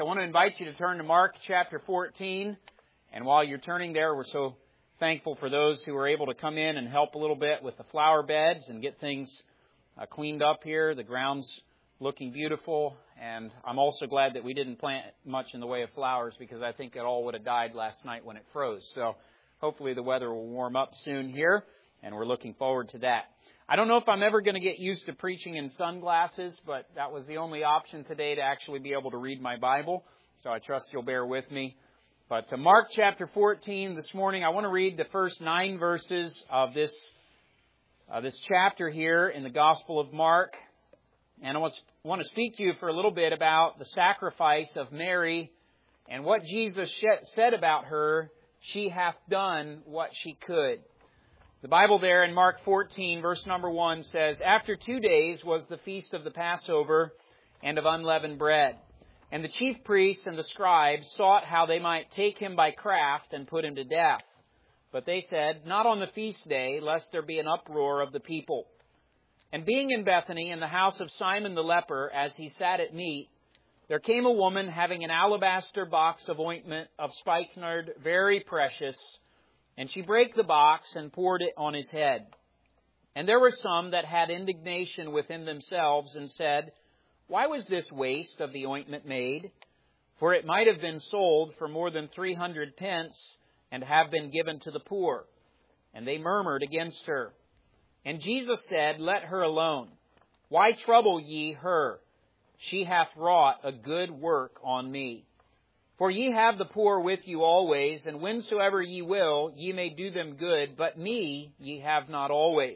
I want to invite you to turn to Mark chapter 14. And while you're turning there, we're so thankful for those who were able to come in and help a little bit with the flower beds and get things cleaned up here. The ground's looking beautiful. And I'm also glad that we didn't plant much in the way of flowers because I think it all would have died last night when it froze. So hopefully the weather will warm up soon here, and we're looking forward to that. I don't know if I'm ever going to get used to preaching in sunglasses, but that was the only option today to actually be able to read my Bible. So I trust you'll bear with me. But to Mark chapter 14 this morning, I want to read the first 9 verses of this chapter here in the Gospel of Mark. And I want to speak to you for a little bit about the sacrifice of Mary and what Jesus said about her. She hath done what she could. The Bible there in Mark 14, verse number 1 says, After 2 days was the feast of the Passover and of unleavened bread. And the chief priests and the scribes sought how they might take him by craft and put him to death. But they said, Not on the feast day, lest there be an uproar of the people. And being in Bethany, in the house of Simon the leper, as he sat at meat, there came a woman having an alabaster box of ointment of spikenard, very precious, and she brake the box and poured it on his head. And there were some that had indignation within themselves and said, Why was this waste of the ointment made? For it might have been sold for more than 300 pence and have been given to the poor. And they murmured against her. And Jesus said, Let her alone. Why trouble ye her? She hath wrought a good work on me. For ye have the poor with you always, and whensoever ye will, ye may do them good, but me ye have not always.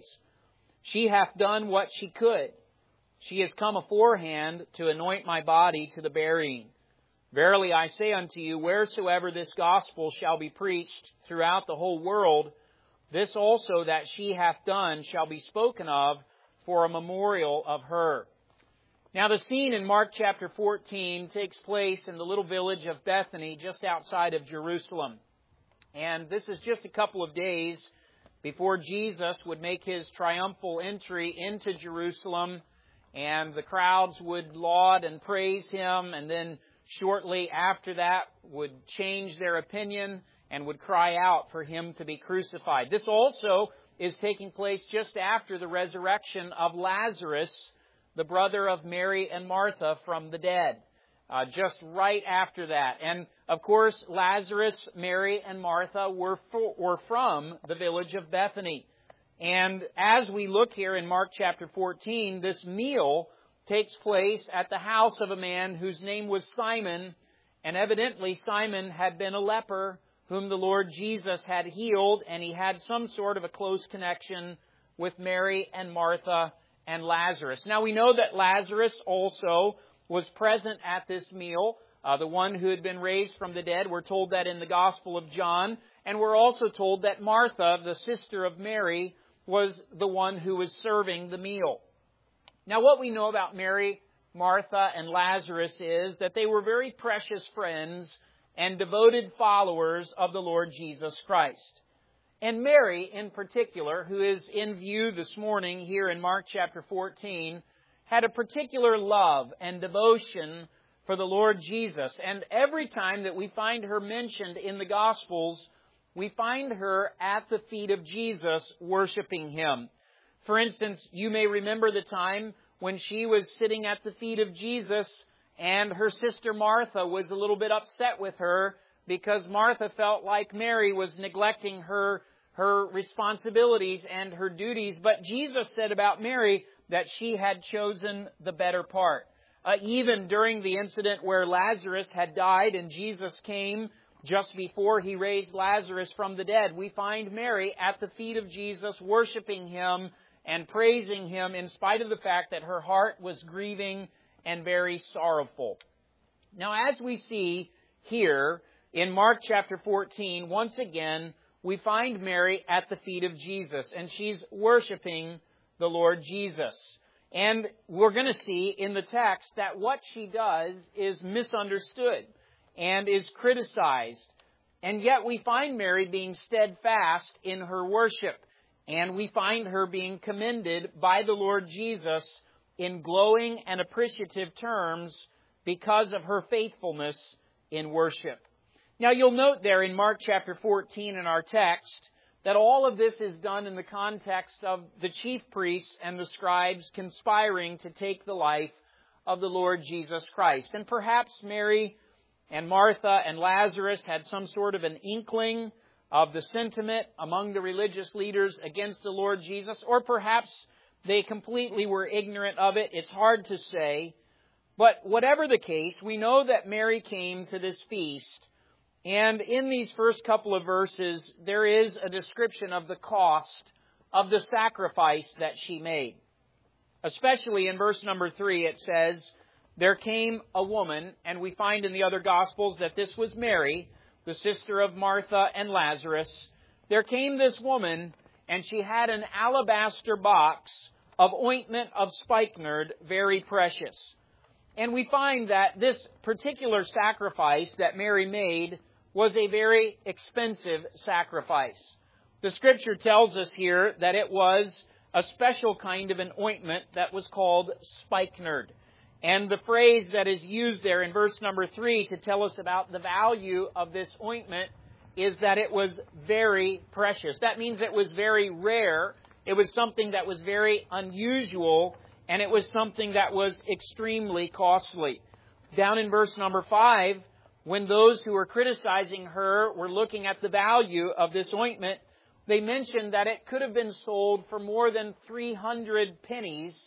She hath done what she could. She is come aforehand to anoint my body to the burying. Verily I say unto you, wheresoever this gospel shall be preached throughout the whole world, this also that she hath done shall be spoken of for a memorial of her. Now the scene in Mark chapter 14 takes place in the little village of Bethany just outside of Jerusalem. And this is just a couple of days before Jesus would make his triumphal entry into Jerusalem, and the crowds would laud and praise him, and then shortly after that would change their opinion and would cry out for him to be crucified. This also is taking place just after the resurrection of Lazarus, the brother of Mary and Martha, from the dead. Just right after that. And, of course, Lazarus, Mary, and Martha were from the village of Bethany. And as we look here in Mark chapter 14, this meal takes place at the house of a man whose name was Simon. And evidently Simon had been a leper whom the Lord Jesus had healed, and he had some sort of a close connection with Mary and Martha and Lazarus. Now we know that Lazarus also was present at this meal, the one who had been raised from the dead. We're told that in the Gospel of John. And we're also told that Martha, the sister of Mary, was the one who was serving the meal. Now what we know about Mary, Martha, and Lazarus is that they were very precious friends and devoted followers of the Lord Jesus Christ. And Mary, in particular, who is in view this morning here in Mark chapter 14, had a particular love and devotion for the Lord Jesus. And every time that we find her mentioned in the Gospels, we find her at the feet of Jesus worshiping Him. For instance, you may remember the time when she was sitting at the feet of Jesus and her sister Martha was a little bit upset with her because Martha felt like Mary was neglecting her responsibilities and her duties. But Jesus said about Mary that she had chosen the better part. Even during the incident where Lazarus had died and Jesus came just before He raised Lazarus from the dead, we find Mary at the feet of Jesus worshiping Him and praising Him in spite of the fact that her heart was grieving and very sorrowful. Now, as we see here in Mark chapter 14, once again, we find Mary at the feet of Jesus, and she's worshiping the Lord Jesus. And we're going to see in the text that what she does is misunderstood and is criticized. And yet we find Mary being steadfast in her worship. And we find her being commended by the Lord Jesus in glowing and appreciative terms because of her faithfulness in worship. Now you'll note there in Mark chapter 14 in our text that all of this is done in the context of the chief priests and the scribes conspiring to take the life of the Lord Jesus Christ. And perhaps Mary and Martha and Lazarus had some sort of an inkling of the sentiment among the religious leaders against the Lord Jesus, or perhaps they completely were ignorant of it. It's hard to say. But whatever the case, we know that Mary came to this feast. And in these first couple of verses, there is a description of the cost of the sacrifice that she made. Especially in verse number 3, it says, there came a woman, and we find in the other Gospels that this was Mary, the sister of Martha and Lazarus. There came this woman, and she had an alabaster box of ointment of spikenard, very precious. And we find that this particular sacrifice that Mary made was a very expensive sacrifice. The Scripture tells us here that it was a special kind of an ointment that was called spikenard. And the phrase that is used there in verse number 3 to tell us about the value of this ointment is that it was very precious. That means it was very rare. It was something that was very unusual, and it was something that was extremely costly. Down in verse number 5, when those who were criticizing her were looking at the value of this ointment, they mentioned that it could have been sold for more than 300 pennies,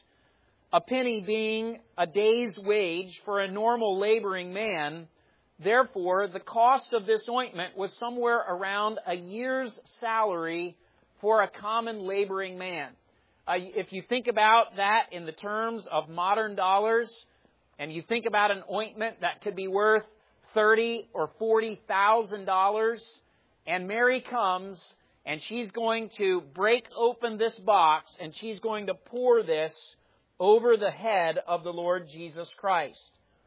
a penny being a day's wage for a normal laboring man. Therefore, the cost of this ointment was somewhere around a year's salary for a common laboring man. If you think about that in the terms of modern dollars, and you think about an ointment that could be worth $30,000 or $40,000, and Mary comes and she's going to break open this box and she's going to pour this over the head of the Lord Jesus Christ.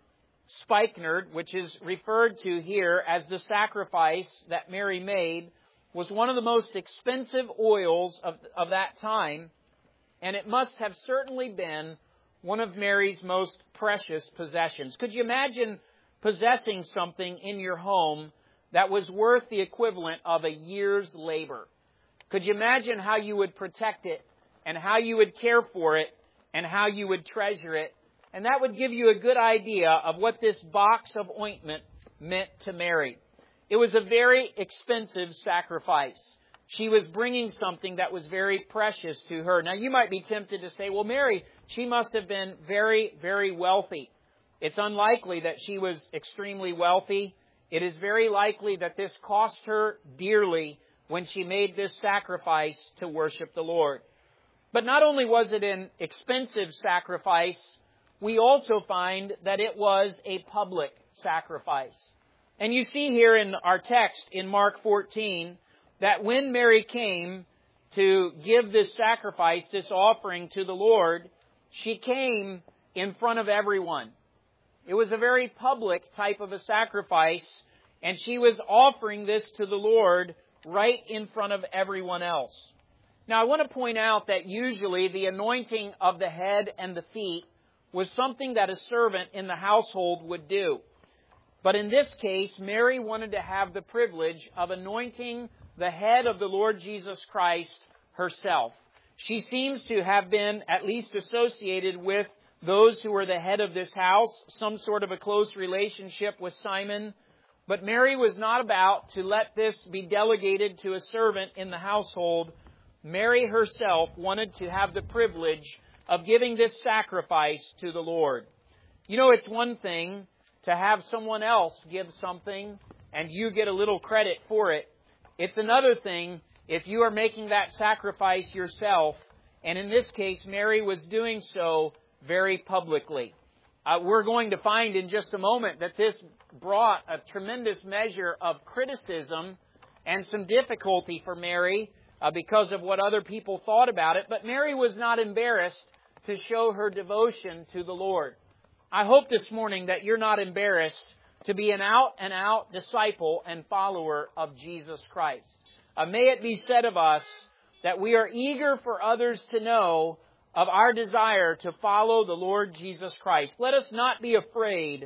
Spikenard, which is referred to here as the sacrifice that Mary made, was one of the most expensive oils of that time, and it must have certainly been one of Mary's most precious possessions. Could you imagine possessing something in your home that was worth the equivalent of a year's labor? Could you imagine how you would protect it and how you would care for it and how you would treasure it? And that would give you a good idea of what this box of ointment meant to Mary. It was a very expensive sacrifice. She was bringing something that was very precious to her. Now, you might be tempted to say, well, Mary, she must have been very, very wealthy. It's unlikely that she was extremely wealthy. It is very likely that this cost her dearly when she made this sacrifice to worship the Lord. But not only was it an expensive sacrifice, we also find that it was a public sacrifice. And you see here in our text in Mark 14 that when Mary came to give this sacrifice, this offering to the Lord, she came in front of everyone. It was a very public type of a sacrifice, and she was offering this to the Lord right in front of everyone else. Now, I want to point out that usually the anointing of the head and the feet was something that a servant in the household would do. But in this case, Mary wanted to have the privilege of anointing the head of the Lord Jesus Christ herself. She seems to have been at least associated with those who were the head of this house, some sort of a close relationship with Simon. But Mary was not about to let this be delegated to a servant in the household. Mary herself wanted to have the privilege of giving this sacrifice to the Lord. You know, it's one thing to have someone else give something and you get a little credit for it. It's another thing if you are making that sacrifice yourself. And in this case, Mary was doing so very publicly. We're going to find in just a moment that this brought a tremendous measure of criticism and some difficulty for Mary because of what other people thought about it. But Mary was not embarrassed to show her devotion to the Lord. I hope this morning that you're not embarrassed to be an out-and-out disciple and follower of Jesus Christ. May it be said of us that we are eager for others to know of our desire to follow the Lord Jesus Christ. Let us not be afraid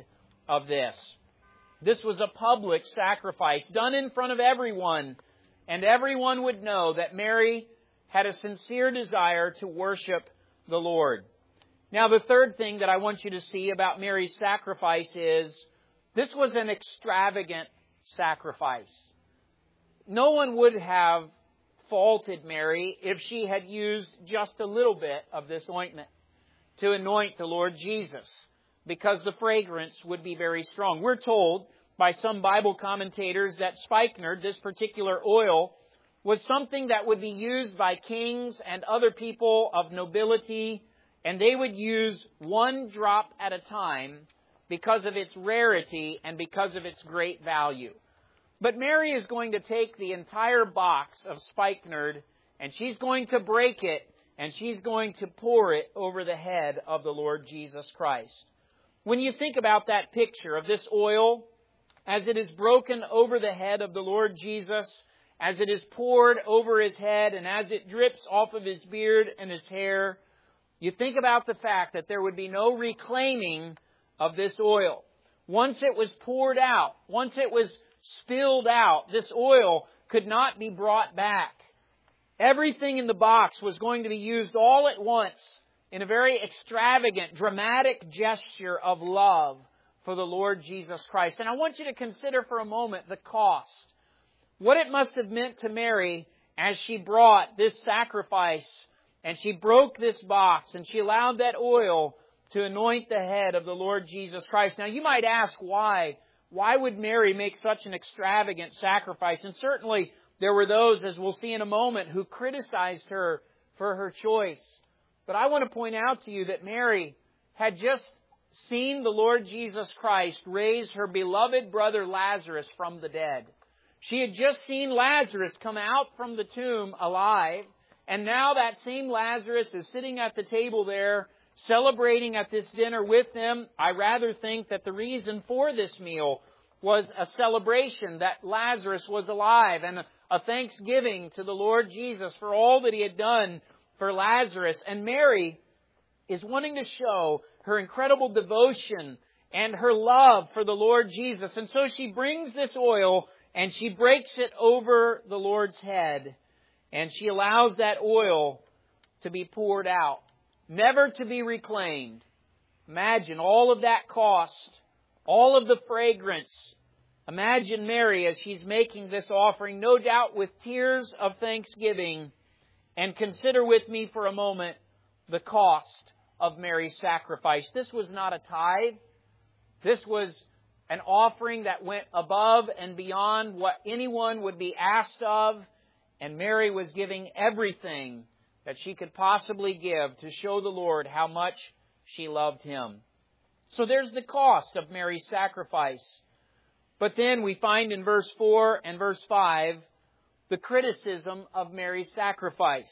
of this. This was a public sacrifice done in front of everyone, and everyone would know that Mary had a sincere desire to worship the Lord. Now, the third thing that I want you to see about Mary's sacrifice is this was an extravagant sacrifice. No one would have faulted Mary if she had used just a little bit of this ointment to anoint the Lord Jesus, because the fragrance would be very strong. We're told by some Bible commentators that spikenard, this particular oil, was something that would be used by kings and other people of nobility, and they would use one drop at a time because of its rarity and because of its great value. But Mary is going to take the entire box of spikenard, and she's going to break it, and she's going to pour it over the head of the Lord Jesus Christ. When you think about that picture of this oil, as it is broken over the head of the Lord Jesus, as it is poured over His head, and as it drips off of His beard and His hair, you think about the fact that there would be no reclaiming of this oil. Once it was poured out, once it was spilled out, this oil could not be brought back. Everything in the box was going to be used all at once in a very extravagant, dramatic gesture of love for the Lord Jesus Christ. And I want you to consider for a moment the cost. What it must have meant to Mary as she brought this sacrifice and she broke this box and she allowed that oil to anoint the head of the Lord Jesus Christ. Now you might ask why. Why would Mary make such an extravagant sacrifice? And certainly there were those, as we'll see in a moment, who criticized her for her choice. But I want to point out to you that Mary had just seen the Lord Jesus Christ raise her beloved brother Lazarus from the dead. She had just seen Lazarus come out from the tomb alive, and now that same Lazarus is sitting at the table there, celebrating at this dinner with them. I rather think that the reason for this meal was a celebration that Lazarus was alive and a thanksgiving to the Lord Jesus for all that He had done for Lazarus. And Mary is wanting to show her incredible devotion and her love for the Lord Jesus. And so she brings this oil and she breaks it over the Lord's head, and she allows that oil to be poured out, never to be reclaimed. Imagine all of that cost, all of the fragrance. Imagine Mary as she's making this offering, no doubt with tears of thanksgiving. And consider with me for a moment the cost of Mary's sacrifice. This was not a tithe. This was an offering that went above and beyond what anyone would be asked of. And Mary was giving everything that she could possibly give to show the Lord how much she loved Him. So there's the cost of Mary's sacrifice. But then we find in verse 4 and verse 5 the criticism of Mary's sacrifice.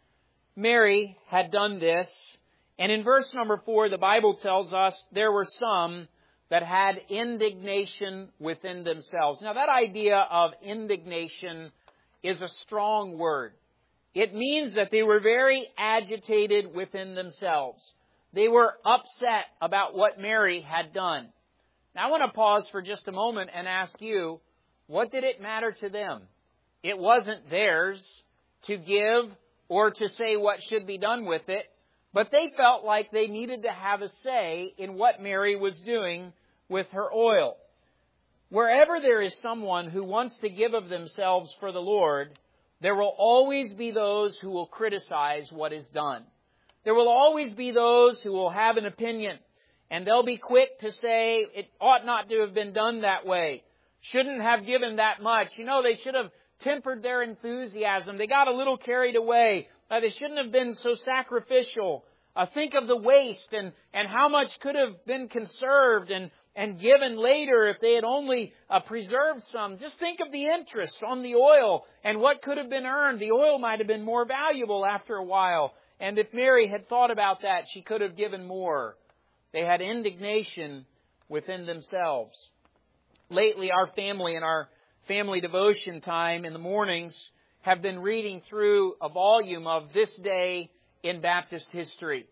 Mary had done this, and in verse number 4 the Bible tells us there were some that had indignation within themselves. Now that idea of indignation is a strong word. It means that they were very agitated within themselves. They were upset about what Mary had done. Now I want to pause for just a moment and ask you, what did it matter to them? It wasn't theirs to give or to say what should be done with it, but they felt like they needed to have a say in what Mary was doing with her oil. Wherever there is someone who wants to give of themselves for the Lord, there will always be those who will criticize what is done. There will always be those who will have an opinion, and they'll be quick to say, it ought not to have been done that way. Shouldn't have given that much. You know, they should have tempered their enthusiasm. They got a little carried away. They shouldn't have been so sacrificial. Think of the waste and how much could have been conserved and given later if they had only preserved some. Just think of the interest on the oil and what could have been earned. The oil might have been more valuable after a while. And if Mary had thought about that, she could have given more. They had indignation within themselves. Lately, our family and our family devotion time in the mornings have been reading through a volume of This Day in Baptist History.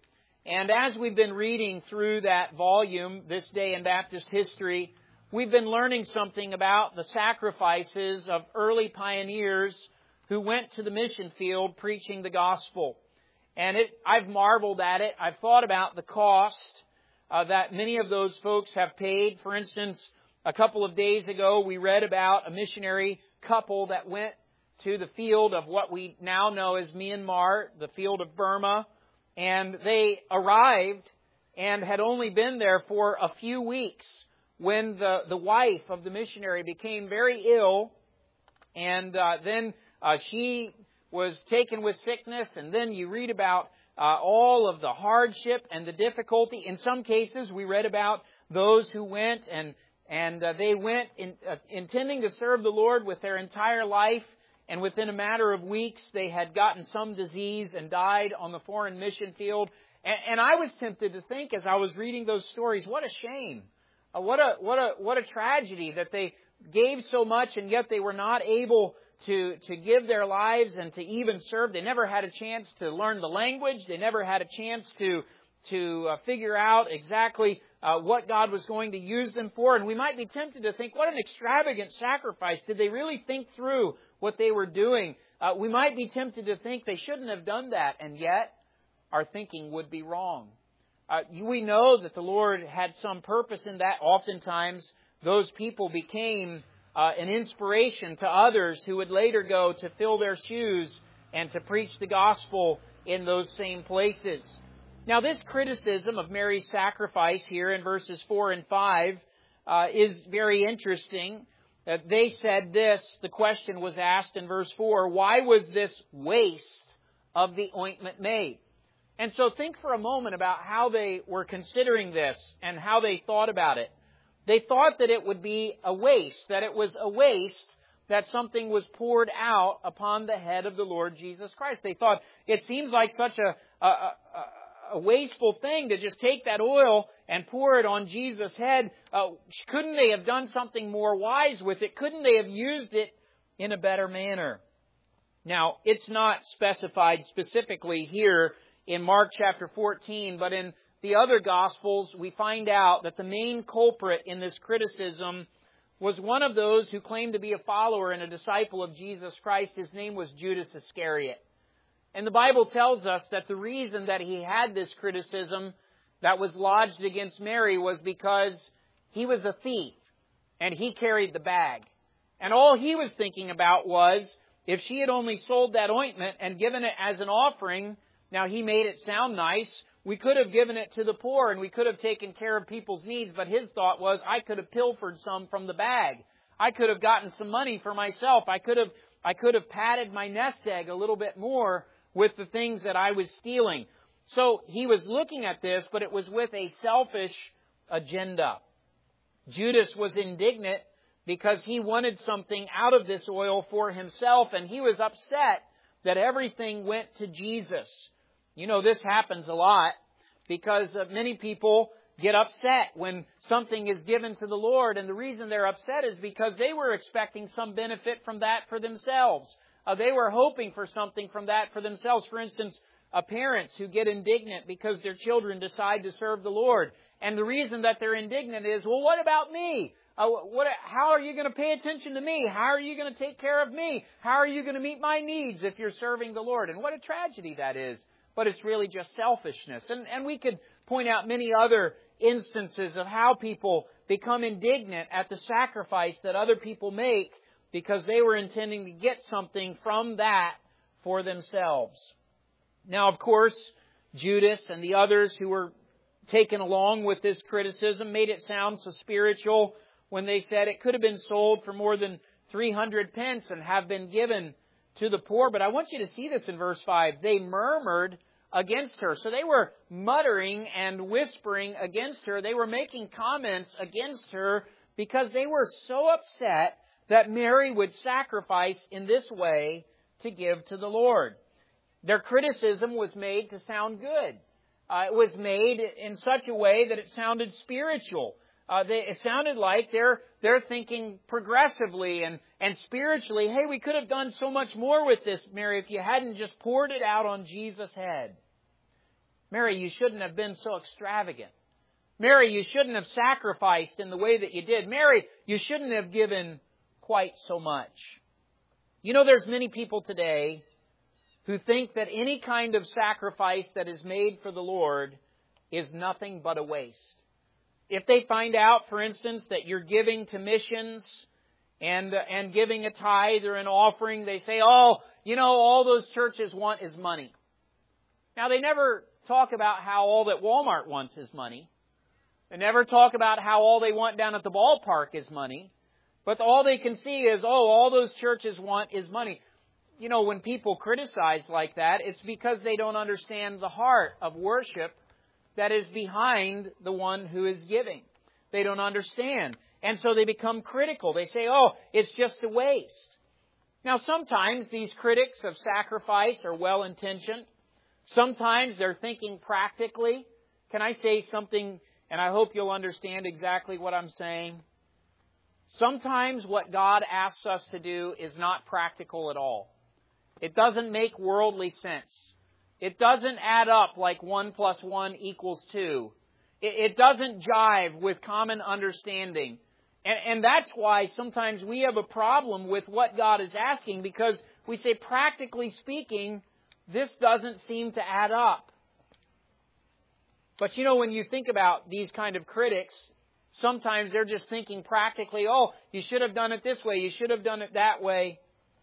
And as we've been reading through that volume, This Day in Baptist History, we've been learning something about the sacrifices of early pioneers who went to the mission field preaching the gospel. And I've marveled at it. I've thought about the cost that many of those folks have paid. For instance, a couple of days ago, we read about a missionary couple that went to the field of what we now know as Myanmar, the field of Burma. And they arrived and had only been there for a few weeks when the wife of the missionary became very ill. And then she was taken with sickness. And then you read about all of the hardship and the difficulty. In some cases, we read about those who went and they went intending to serve the Lord with their entire life. And within a matter of weeks, they had gotten some disease and died on the foreign mission field. And I was tempted to think, as I was reading those stories, what a shame, what a tragedy that they gave so much and yet they were not able to give their lives and to even serve. They never had a chance to learn the language. They never had a chance to figure out exactly what God was going to use them for. And we might be tempted to think, what an extravagant sacrifice. Did they really think through what they were doing? We might be tempted to think they shouldn't have done that, and yet our thinking would be wrong. We know that the Lord had some purpose in that. Oftentimes, those people became an inspiration to others who would later go to fill their shoes and to preach the gospel in those same places. Now, this criticism of Mary's sacrifice here in verses 4 and 5 is very interesting. They said this, the question was asked in verse 4, why was this waste of the ointment made? And so think for a moment about how they were considering this and how they thought about it. They thought that it would be a waste, that it was a waste that something was poured out upon the head of the Lord Jesus Christ. They thought, it seems like such a wasteful thing to just take that oil and pour it on Jesus' head. Couldn't they have done something more wise with it? Couldn't they have used it in a better manner? Now, it's not specified specifically here in Mark chapter 14, but in the other Gospels, we find out that the main culprit in this criticism was one of those who claimed to be a follower and a disciple of Jesus Christ. His name was Judas Iscariot. And the Bible tells us that the reason that he had this criticism that was lodged against Mary was because he was a thief and he carried the bag. And all he was thinking about was, if she had only sold that ointment and given it as an offering, now he made it sound nice, we could have given it to the poor and we could have taken care of people's needs, but his thought was, I could have pilfered some from the bag. I could have gotten some money for myself. I could have padded my nest egg a little bit more with the things that I was stealing. So he was looking at this, but it was with a selfish agenda. Judas was indignant because he wanted something out of this oil for himself, and he was upset that everything went to Jesus. You know, this happens a lot because many people get upset when something is given to the Lord, and the reason they're upset is because they were expecting some benefit from that for themselves. They were hoping for something from that for themselves. For instance, parents who get indignant because their children decide to serve the Lord. And the reason that they're indignant is, well, what about me? How are you going to pay attention to me? How are you going to take care of me? How are you going to meet my needs if you're serving the Lord? And what a tragedy that is. But it's really just selfishness. And we could point out many other instances of how people become indignant at the sacrifice that other people make because they were intending to get something from that for themselves. Now, of course, Judas and the others who were taken along with this criticism made it sound so spiritual when they said it could have been sold for more than 300 pence and have been given to the poor. But I want you to see this in verse 5. They murmured against her. So they were muttering and whispering against her. They were making comments against her because they were so upset that Mary would sacrifice in this way to give to the Lord. Their criticism was made to sound good. It was made in such a way that it sounded spiritual. It sounded like they're thinking progressively and spiritually, hey, we could have done so much more with this, Mary, if you hadn't just poured it out on Jesus' head. Mary, you shouldn't have been so extravagant. Mary, you shouldn't have sacrificed in the way that you did. Mary, you shouldn't have given quite so much. You know, there's many people today who think that any kind of sacrifice that is made for the Lord is nothing but a waste. If they find out, for instance, that you're giving to missions and giving a tithe or an offering, they say, oh, you know, all those churches want is money. Now, they never talk about how all that Walmart wants is money. They never talk about how all they want down at the ballpark is money. But all they can see is, oh, all those churches want is money. You know, when people criticize like that, it's because they don't understand the heart of worship that is behind the one who is giving. They don't understand. And so they become critical. They say, oh, it's just a waste. Now, sometimes these critics of sacrifice are well-intentioned. Sometimes they're thinking practically. Can I say something, and I hope you'll understand exactly what I'm saying? Sometimes what God asks us to do is not practical at all. It doesn't make worldly sense. It doesn't add up like 1 + 1 = 2. It doesn't jive with common understanding. And that's why sometimes we have a problem with what God is asking, because we say, practically speaking, this doesn't seem to add up. But you know, when you think about these kind of critics, sometimes they're just thinking practically, oh, you should have done it this way, you should have done it that way.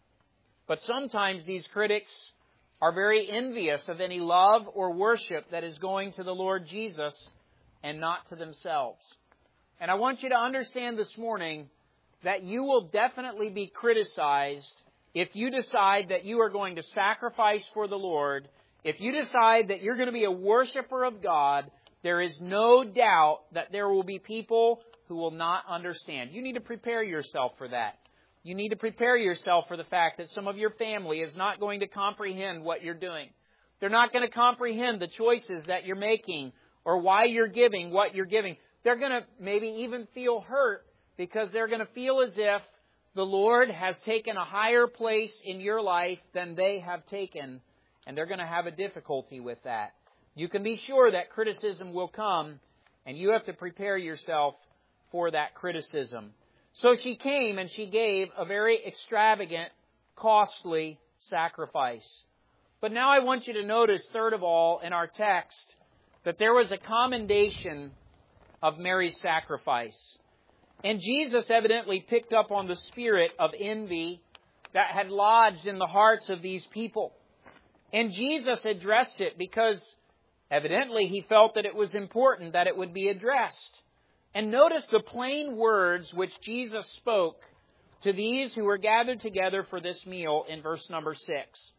But sometimes these critics are very envious of any love or worship that is going to the Lord Jesus and not to themselves. And I want you to understand this morning that you will definitely be criticized if you decide that you are going to sacrifice for the Lord. If you decide that you're going to be a worshiper of God, there is no doubt that there will be people who will not understand. You need to prepare yourself for that. You need to prepare yourself for the fact that some of your family is not going to comprehend what you're doing. They're not going to comprehend the choices that you're making or why you're giving what you're giving. They're going to maybe even feel hurt because they're going to feel as if the Lord has taken a higher place in your life than they have taken, and they're going to have a difficulty with that. You can be sure that criticism will come, and you have to prepare yourself for that criticism. So she came and she gave a very extravagant, costly sacrifice. But now I want you to notice, third of all, in our text, that there was a commendation of Mary's sacrifice. And Jesus evidently picked up on the spirit of envy that had lodged in the hearts of these people. And Jesus addressed it because evidently he felt that it was important that it would be addressed. And notice the plain words which Jesus spoke to these who were gathered together for this meal in verse number 6.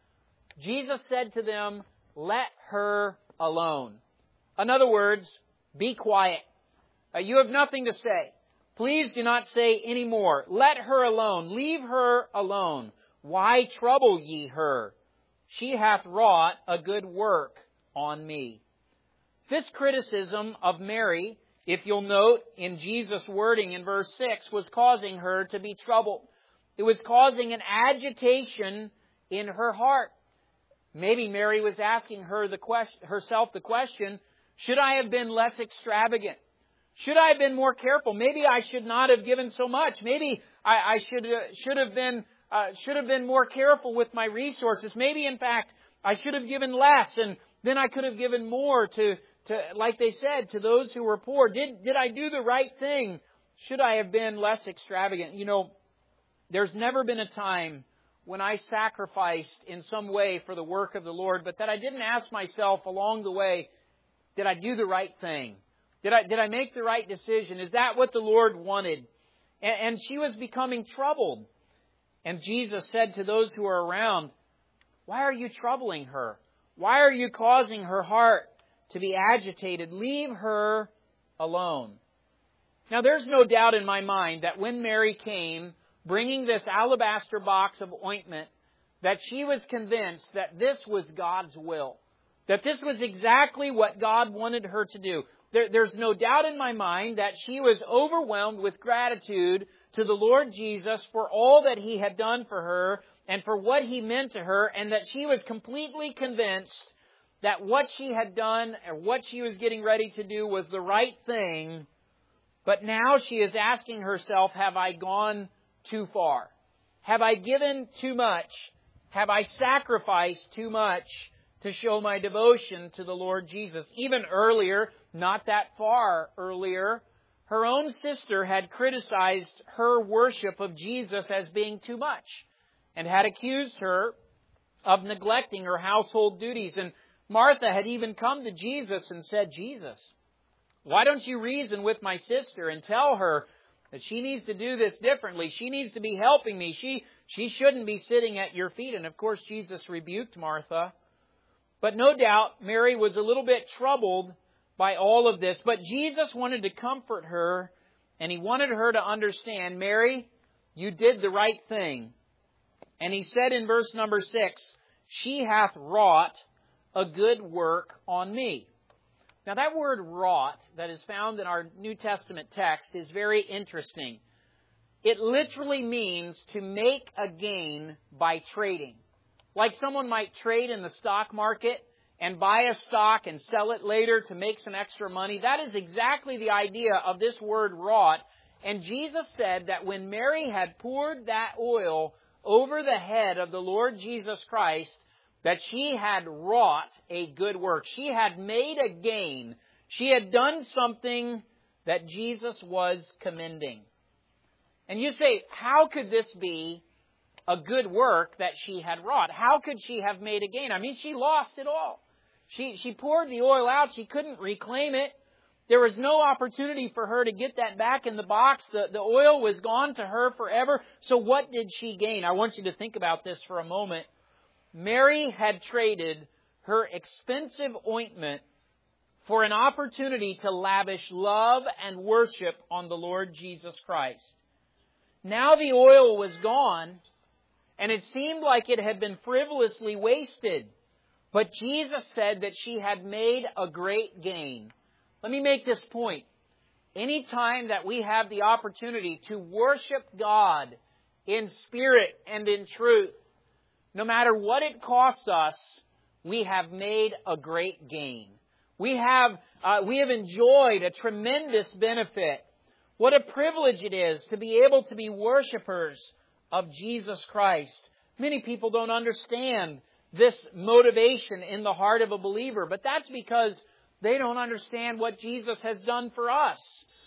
Jesus said to them, "Let her alone." In other words, be quiet. You have nothing to say. Please do not say any more. Let her alone. Leave her alone. Why trouble ye her? She hath wrought a good work on me. This criticism of Mary, if you'll note in Jesus' wording in verse 6, was causing her to be troubled. It was causing an agitation in her heart. Maybe Mary was asking herself the question, should I have been less extravagant? Should I have been more careful? Maybe I should not have given so much. Maybe I should have been more careful with my resources. Maybe, in fact, I should have given less, and then I could have given more to like they said, to those who were poor. Did I do the right thing? Should I have been less extravagant? You know, there's never been a time when I sacrificed in some way for the work of the Lord, but that I didn't ask myself along the way, did I do the right thing? Did I make the right decision? Is that what the Lord wanted? And she was becoming troubled. And Jesus said to those who were around, why are you troubling her? Why are you causing her heart to be agitated? Leave her alone. Now, there's no doubt in my mind that when Mary came, bringing this alabaster box of ointment, that she was convinced that this was God's will. That this was exactly what God wanted her to do. There's no doubt in my mind that she was overwhelmed with gratitude to the Lord Jesus for all that He had done for her and for what He meant to her, and that she was completely convinced that what she had done or what she was getting ready to do was the right thing, but now she is asking herself, have I gone too far? Have I given too much? Have I sacrificed too much to show my devotion to the Lord Jesus? Even earlier, not that far earlier, her own sister had criticized her worship of Jesus as being too much and had accused her of neglecting her household duties. And Martha had even come to Jesus and said, Jesus, why don't you reason with my sister and tell her that she needs to do this differently? She needs to be helping me. She shouldn't be sitting at your feet. And of course, Jesus rebuked Martha. But no doubt, Mary was a little bit troubled by all of this. But Jesus wanted to comfort her, and He wanted her to understand, Mary, you did the right thing. And He said in verse number 6, she hath wrought a good work on me. Now that word wrought that is found in our New Testament text is very interesting. It literally means to make a gain by trading. Like someone might trade in the stock market and buy a stock and sell it later to make some extra money. That is exactly the idea of this word wrought. And Jesus said that when Mary had poured that oil over the head of the Lord Jesus Christ, that she had wrought a good work. She had made a gain. She had done something that Jesus was commending. And you say, how could this be a good work that she had wrought? How could she have made a gain? I mean, she lost it all. She poured the oil out. She couldn't reclaim it. There was no opportunity for her to get that back in the box. The oil was gone to her forever. So what did she gain? I want you to think about this for a moment. Mary had traded her expensive ointment for an opportunity to lavish love and worship on the Lord Jesus Christ. Now the oil was gone, and it seemed like it had been frivolously wasted. But Jesus said that she had made a great gain. Let me make this point. Anytime that we have the opportunity to worship God in spirit and in truth, no matter what it costs us, we have made a great gain. We have enjoyed a tremendous benefit. What a privilege it is to be able to be worshipers of Jesus Christ. Many people don't understand this motivation in the heart of a believer, but that's because they don't understand what Jesus has done for us.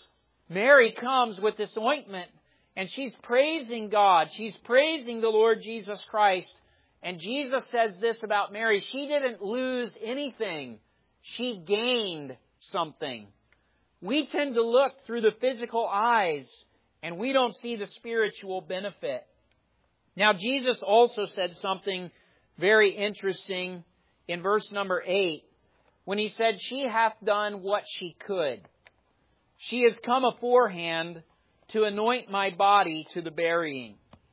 Mary comes with this ointment, and she's praising God. She's praising the Lord Jesus Christ. And Jesus says this about Mary: she didn't lose anything. She gained something. We tend to look through the physical eyes, and we don't see the spiritual benefit. Now, Jesus also said something very interesting in verse number 8, when He said, she hath done what she could. She has come aforehand to anoint my body to the burying.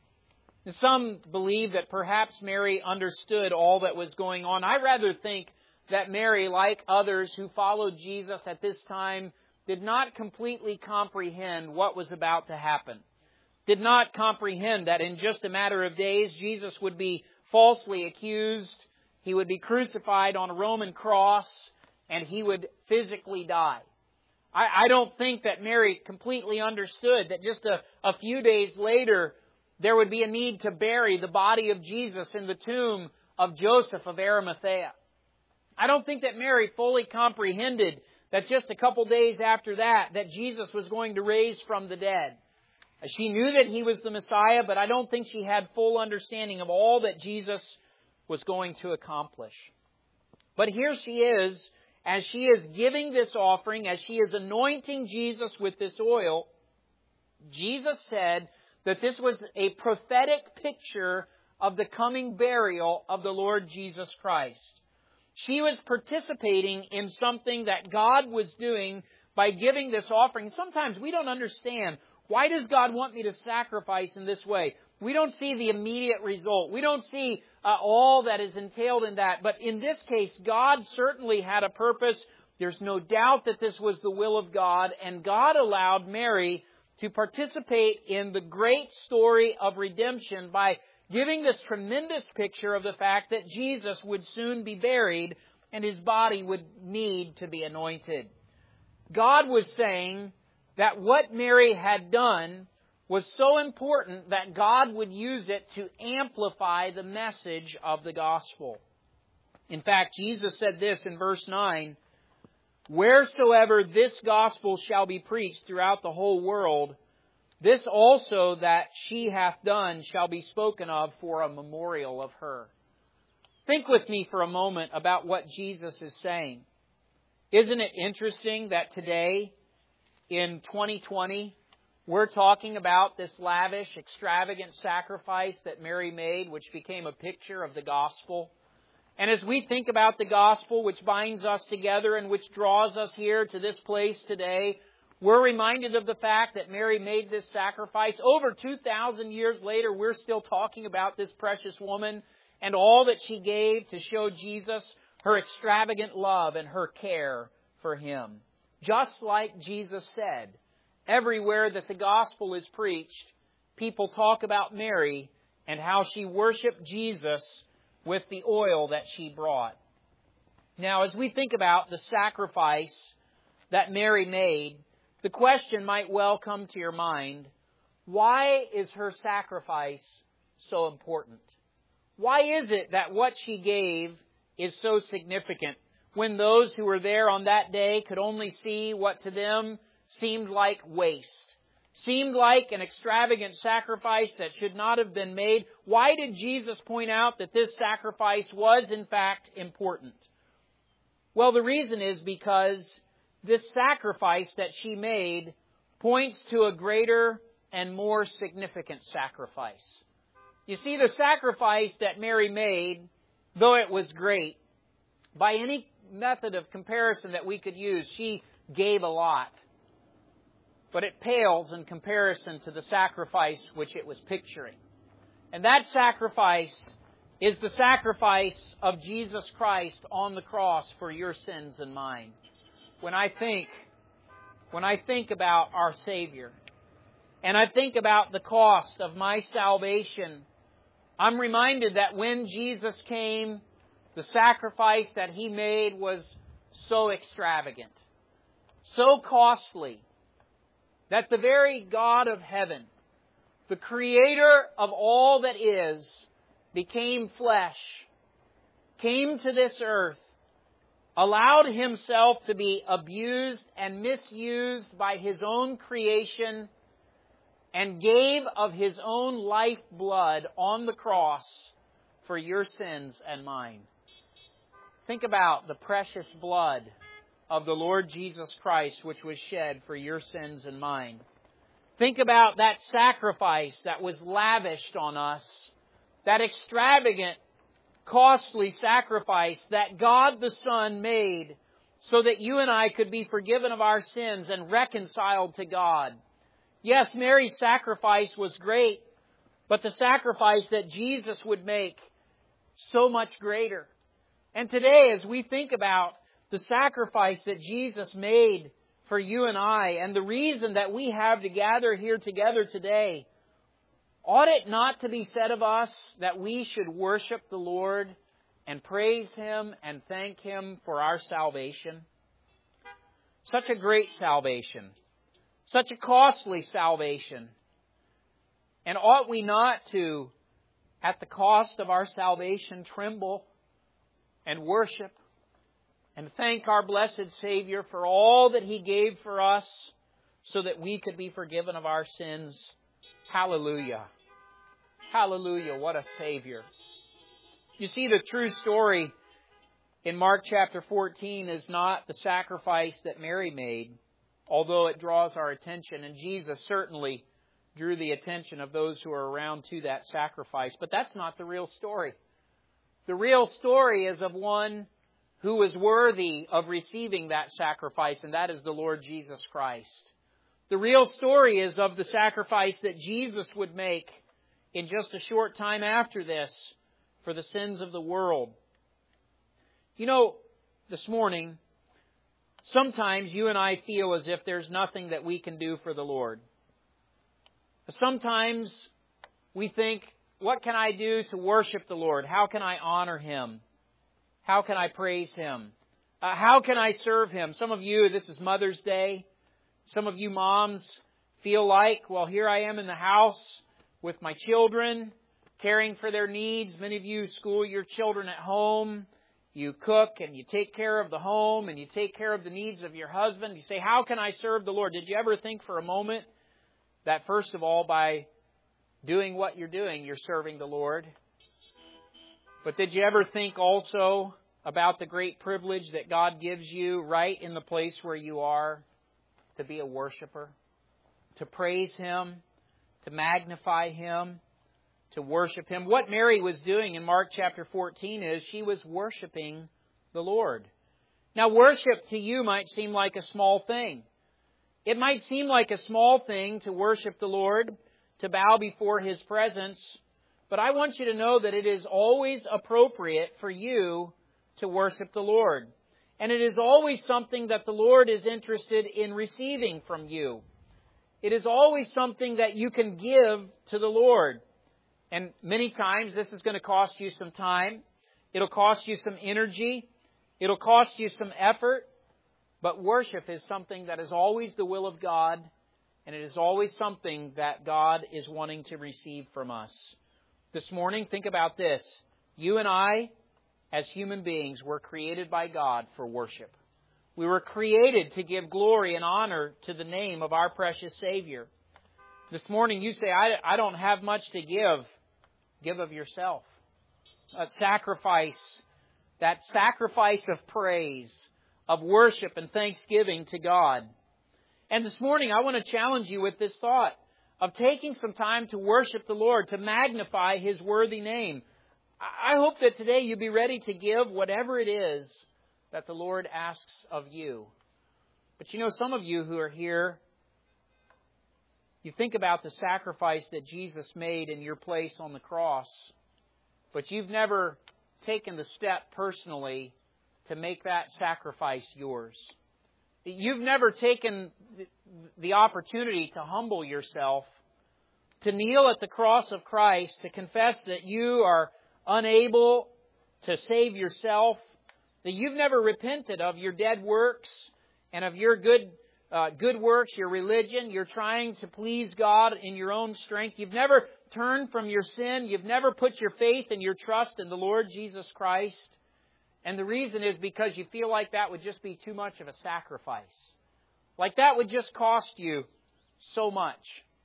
Some believe that perhaps Mary understood all that was going on. I rather think that Mary, like others who followed Jesus at this time, did not completely comprehend what was about to happen. Did not comprehend that in just a matter of days, Jesus would be falsely accused. He would be crucified on a Roman cross, and He would physically die. I don't think that Mary completely understood that just a few days later, there would be a need to bury the body of Jesus in the tomb of Joseph of Arimathea. I don't think that Mary fully comprehended that just a couple days after that Jesus was going to raise from the dead. She knew that He was the Messiah, but I don't think she had full understanding of all that Jesus was going to accomplish. But here she is, as she is giving this offering, as she is anointing Jesus with this oil. Jesus said that this was a prophetic picture of the coming burial of the Lord Jesus Christ. She was participating in something that God was doing by giving this offering. Sometimes we don't understand, why does God want me to sacrifice in this way? We don't see the immediate result. We don't see all that is entailed in that. But in this case, God certainly had a purpose. There's no doubt that this was the will of God, and God allowed Mary to participate in the great story of redemption by giving this tremendous picture of the fact that Jesus would soon be buried and His body would need to be anointed. God was saying that what Mary had done was so important that God would use it to amplify the message of the gospel. In fact, Jesus said this in verse 9, "Wheresoever this gospel shall be preached throughout the whole world, this also that she hath done shall be spoken of for a memorial of her." Think with me for a moment about what Jesus is saying. Isn't it interesting that today, in 2020, we're talking about this lavish, extravagant sacrifice that Mary made, which became a picture of the gospel? And as we think about the gospel, which binds us together and which draws us here to this place today, we're reminded of the fact that Mary made this sacrifice. Over 2,000 years later, we're still talking about this precious woman and all that she gave to show Jesus her extravagant love and her care for Him. Just like Jesus said, everywhere that the gospel is preached, people talk about Mary and how she worshiped Jesus with the oil that she brought. Now, as we think about the sacrifice that Mary made, the question might well come to your mind, why is her sacrifice so important? Why is it that what she gave is so significant when those who were there on that day could only see what to them seemed like waste, seemed like an extravagant sacrifice that should not have been made? Why did Jesus point out that this sacrifice was in fact important? Well, the reason is because this sacrifice that she made points to a greater and more significant sacrifice. You see, the sacrifice that Mary made, though it was great, by any method of comparison that we could use, she gave a lot. But it pales in comparison to the sacrifice which it was picturing. And that sacrifice is the sacrifice of Jesus Christ on the cross for your sins and mine. When I think about our Savior, and I think about the cost of my salvation, I'm reminded that when Jesus came, the sacrifice that He made was so extravagant, so costly, that the very God of heaven, the Creator of all that is, became flesh, came to this earth, allowed Himself to be abused and misused by His own creation, and gave of His own lifeblood on the cross for your sins and mine. Think about the precious blood of the Lord Jesus Christ, which was shed for your sins and mine. Think about that sacrifice that was lavished on us, that extravagant, costly sacrifice that God the Son made so that you and I could be forgiven of our sins and reconciled to God. Yes, Mary's sacrifice was great, but the sacrifice that Jesus would make, so much greater. And today, as we think about the sacrifice that Jesus made for you and I, and the reason that we have to gather here together today, ought it not to be said of us that we should worship the Lord and praise Him and thank Him for our salvation? Such a great salvation. Such a costly salvation. And ought we not to, at the cost of our salvation, tremble and worship and thank our blessed Savior for all that He gave for us so that we could be forgiven of our sins? Hallelujah. Hallelujah. What a Savior. You see, the true story in Mark chapter 14 is not the sacrifice that Mary made, although it draws our attention, and Jesus certainly drew the attention of those who are around to that sacrifice. But that's not the real story. The real story is of one who is worthy of receiving that sacrifice, and that is the Lord Jesus Christ. The real story is of the sacrifice that Jesus would make in just a short time after this for the sins of the world. You know, this morning, sometimes you and I feel as if there's nothing that we can do for the Lord. Sometimes we think, what can I do to worship the Lord? How can I honor Him? How can I praise Him? How can I serve Him? Some of you, this is Mother's Day. Some of you moms feel like, well, here I am in the house with my children, caring for their needs. Many of you school your children at home. You cook and you take care of the home and you take care of the needs of your husband. You say, how can I serve the Lord? Did you ever think for a moment that, first of all, by doing what you're doing, you're serving the Lord? But did you ever think also about the great privilege that God gives you right in the place where you are to be a worshiper, to praise Him, to magnify Him, to worship Him? What Mary was doing in Mark chapter 14 is she was worshiping the Lord. Now, worship to you might seem like a small thing. It might seem like a small thing to worship the Lord, to bow before His presence. But I want you to know that it is always appropriate for you to worship the Lord. And it is always something that the Lord is interested in receiving from you. It is always something that you can give to the Lord. And many times this is going to cost you some time. It'll cost you some energy. It'll cost you some effort. But worship is something that is always the will of God. And it is always something that God is wanting to receive from us. This morning, think about this. You and I, as human beings, were created by God for worship. We were created to give glory and honor to the name of our precious Savior. This morning, you say, I don't have much to give. Give of yourself. A sacrifice, that sacrifice of praise, of worship and thanksgiving to God. And this morning, I want to challenge you with this thought of taking some time to worship the Lord, to magnify His worthy name. I hope that today you'll be ready to give whatever it is that the Lord asks of you. But you know, some of you who are here, you think about the sacrifice that Jesus made in your place on the cross, but you've never taken the step personally to make that sacrifice yours. You've never taken the opportunity to humble yourself, to kneel at the cross of Christ, to confess that you are unable to save yourself, that you've never repented of your dead works and of your good works, your religion. You're trying to please God in your own strength. You've never turned from your sin. You've never put your faith and your trust in the Lord Jesus Christ. And the reason is because you feel like that would just be too much of a sacrifice. Like that would just cost you so much.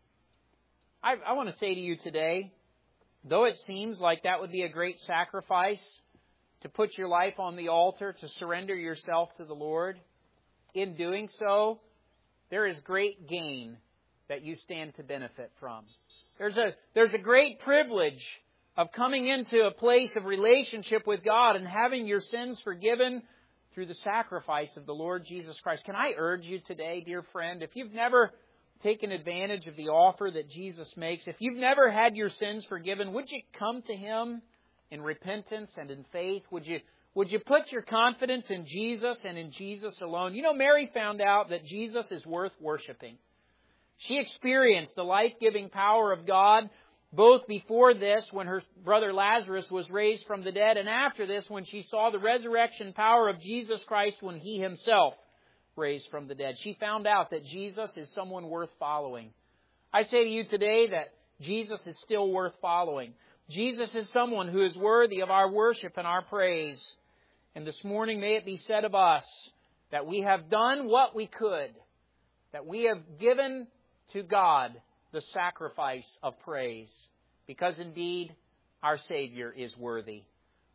I want to say to you today, though it seems like that would be a great sacrifice to put your life on the altar, to surrender yourself to the Lord, in doing so, there is great gain that you stand to benefit from. There's a great privilege of coming into a place of relationship with God and having your sins forgiven through the sacrifice of the Lord Jesus Christ. Can I urge you today, dear friend, if you've never taken advantage of the offer that Jesus makes, if you've never had your sins forgiven, would you come to Him in repentance and in faith? Would you put your confidence in Jesus and in Jesus alone? You know, Mary found out that Jesus is worth worshiping. She experienced the life-giving power of God both before this, when her brother Lazarus was raised from the dead, and after this, when she saw the resurrection power of Jesus Christ when He Himself raised from the dead. She found out that Jesus is someone worth following. I say to you today that Jesus is still worth following. Jesus is someone who is worthy of our worship and our praise. And this morning, may it be said of us that we have done what we could, that we have given to God the sacrifice of praise, because indeed our Savior is worthy.